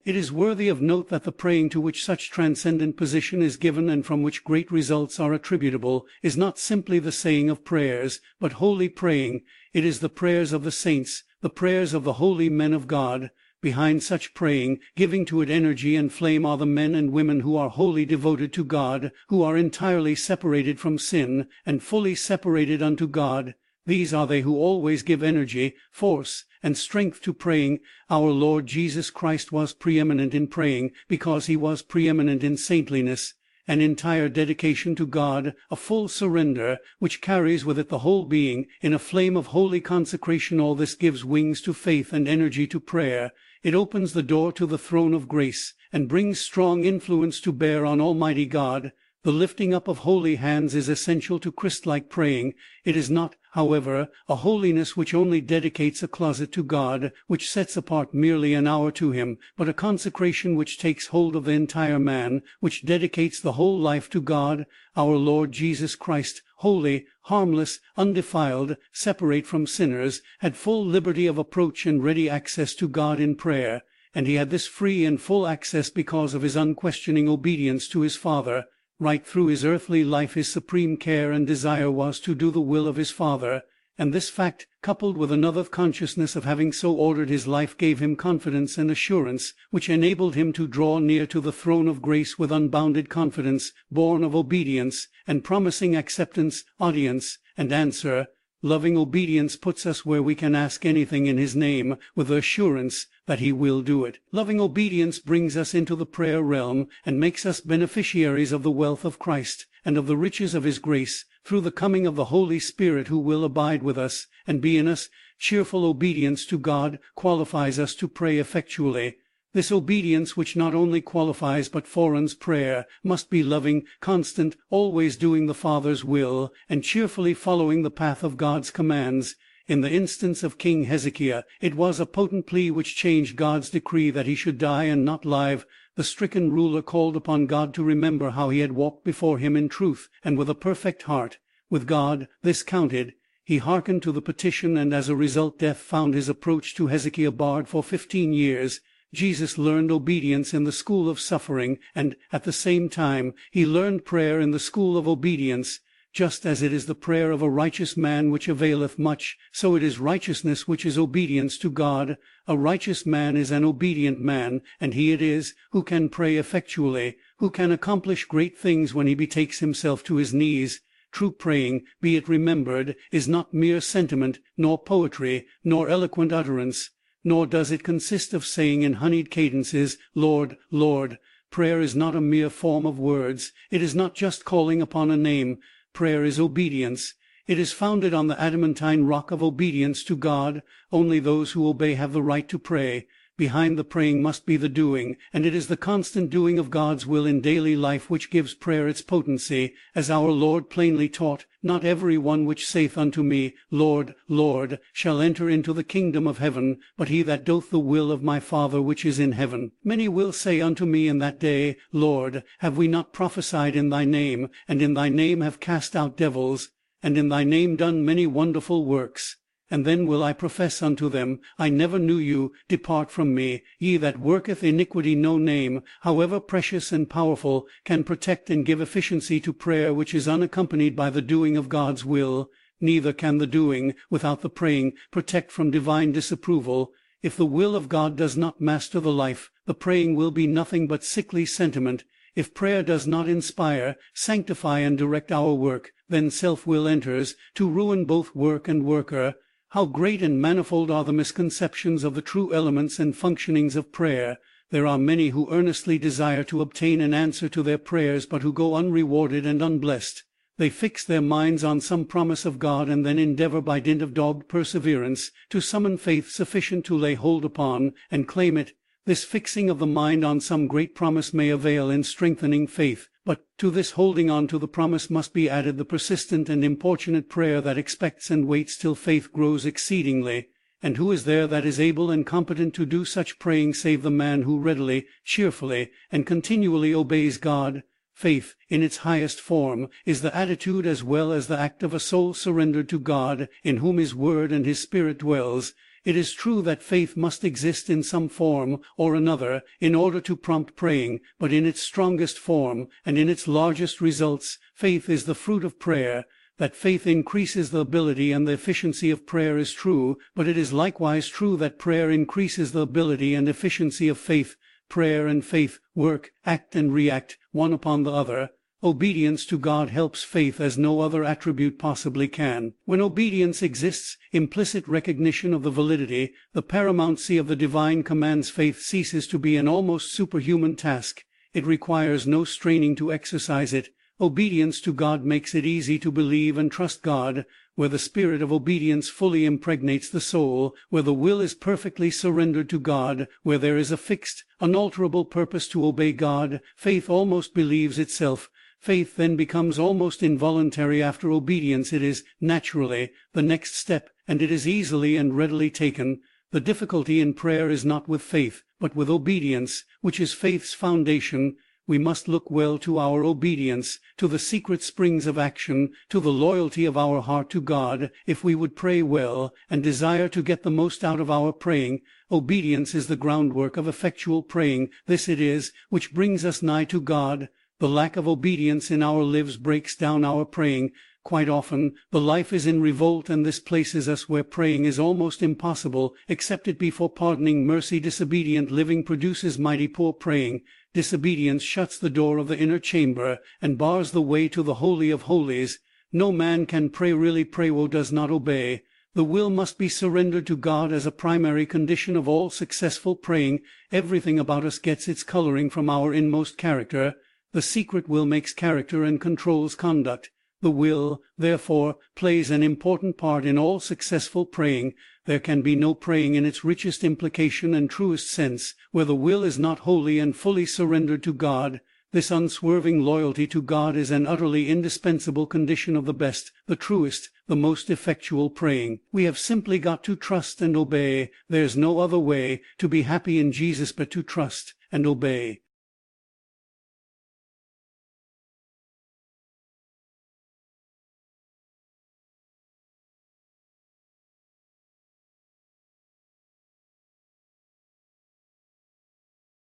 It is worthy of note that the praying to which such transcendent position is given and from which great results are attributable is not simply the saying of prayers, but holy praying. It is the prayers of the saints, the prayers of the holy men of God. Behind such praying, giving to it energy and flame, are the men and women who are wholly devoted to God, who are entirely separated from sin, and fully separated unto God. These are they who always give energy, force, and strength to praying. Our Lord Jesus Christ was preeminent in praying, because he was preeminent in saintliness. An entire dedication to God, a full surrender, which carries with it the whole being, in a flame of holy consecration. All this gives wings to faith and energy to prayer. It opens the door to the throne of grace, and brings strong influence to bear on Almighty God. The lifting up of holy hands is essential to Christ-like praying. It is not, however, a holiness which only dedicates a closet to God, which sets apart merely an hour to him, but a consecration which takes hold of the entire man, which dedicates the whole life to God. Our Lord Jesus Christ, holy, harmless, undefiled, separate from sinners, had full liberty of approach and ready access to God in prayer, and he had this free and full access because of his unquestioning obedience to his Father. Right through his earthly life his supreme care and desire was to do the will of his Father, and this fact, coupled with another consciousness of having so ordered his life, gave him confidence and assurance, which enabled him to draw near to the throne of grace with unbounded confidence, born of obedience, and promising acceptance, audience, and answer. Loving obedience puts us where we can ask anything in his name, with the assurance that he will do it. Loving obedience brings us into the prayer realm, and makes us beneficiaries of the wealth of Christ, and of the riches of his grace, through the coming of the Holy Spirit, who will abide with us, and be in us. Cheerful obedience to God qualifies us to pray effectually. This obedience, which not only qualifies but forerunds prayer, must be loving, constant, always doing the Father's will, and cheerfully following the path of God's commands. In the instance of King Hezekiah, it was a potent plea which changed God's decree that he should die and not live. The stricken ruler called upon God to remember how he had walked before him in truth and with a perfect heart. With God this counted. He hearkened to the petition, and as a result death found his approach to Hezekiah barred for 15 years. Jesus learned obedience in the school of suffering, and at the same time he learned prayer in the school of obedience. Just as it is the prayer of a righteous man which availeth much, so it is righteousness which is obedience to God. A righteous man is an obedient man, and he it is who can pray effectually, who can accomplish great things when he betakes himself to his knees. True praying, be it remembered, is not mere sentiment, nor poetry, nor eloquent utterance. Nor does it consist of saying in honeyed cadences, Lord, Lord. Prayer is not a mere form of words. It is not just calling upon a name. Prayer is obedience. It is founded on the adamantine rock of obedience to God. Only those who obey have the right to pray. Behind the praying must be the doing, and it is the constant doing of God's will in daily life which gives prayer its potency. As our Lord plainly taught, not every one which saith unto me, Lord, Lord, shall enter into the kingdom of heaven, but he that doth the will of my Father which is in heaven. Many will say unto me in that day, Lord, have we not prophesied in thy name, and in thy name have cast out devils, and in thy name done many wonderful works? And then will I profess unto them, I never knew you, depart from me, ye that worketh iniquity. No name, however precious and powerful, can protect and give efficiency to prayer which is unaccompanied by the doing of God's will. Neither can the doing, without the praying, protect from divine disapproval. If the will of God does not master the life, the praying will be nothing but sickly sentiment. If prayer does not inspire, sanctify, and direct our work, then self-will enters, to ruin both work and worker. How great and manifold are the misconceptions of the true elements and functionings of prayer! There are many who earnestly desire to obtain an answer to their prayers, but who go unrewarded and unblessed. They fix their minds on some promise of God, and then endeavor by dint of dogged perseverance to summon faith sufficient to lay hold upon and claim it. This fixing of the mind on some great promise may avail in strengthening faith, but to this holding on to the promise must be added the persistent and importunate prayer that expects and waits till faith grows exceedingly. And who is there that is able and competent to do such praying save the man who readily, cheerfully, and continually obeys God? Faith, in its highest form, is the attitude as well as the act of a soul surrendered to God, in whom his word and his spirit dwells. It is true that faith must exist in some form or another in order to prompt praying, but in its strongest form and in its largest results, faith is the fruit of prayer. That faith increases the ability and the efficiency of prayer is true, but it is likewise true that prayer increases the ability and efficiency of faith. Prayer and faith work, act and react, one upon the other. Obedience to God helps faith as no other attribute possibly can. When obedience exists, implicit recognition of the validity, the paramountcy of the divine commands, faith ceases to be an almost superhuman task. It requires no straining to exercise it. Obedience to God makes it easy to believe and trust God. Where the spirit of obedience fully impregnates the soul, where the will is perfectly surrendered to God, where there is a fixed, unalterable purpose to obey God, faith almost believes itself. Faith then becomes almost involuntary after obedience. It is naturally the next step, and it is easily and readily taken. The difficulty in prayer is not with faith, but with obedience, which is faith's foundation. We must look well to our obedience, to the secret springs of action, to the loyalty of our heart to God, if we would pray well, and desire to get the most out of our praying. Obedience is the groundwork of effectual praying. This it is which brings us nigh to God. The lack of obedience in our lives breaks down our praying. Quite often the life is in revolt, and this places us where praying is almost impossible. Except it be for pardoning mercy, disobedient living produces mighty poor praying. Disobedience shuts the door of the inner chamber and bars the way to the Holy of Holies. No man can really pray who does not obey. The will must be surrendered to God as a primary condition of all successful praying. Everything about us gets its coloring from our inmost character. The secret will makes character and controls conduct. The will, therefore, plays an important part in all successful praying. There can be no praying in its richest implication and truest sense where the will is not wholly and fully surrendered to God. This unswerving loyalty to God is an utterly indispensable condition of the best, the truest, the most effectual praying. We have simply got to trust and obey. There's no other way to be happy in Jesus but to trust and obey.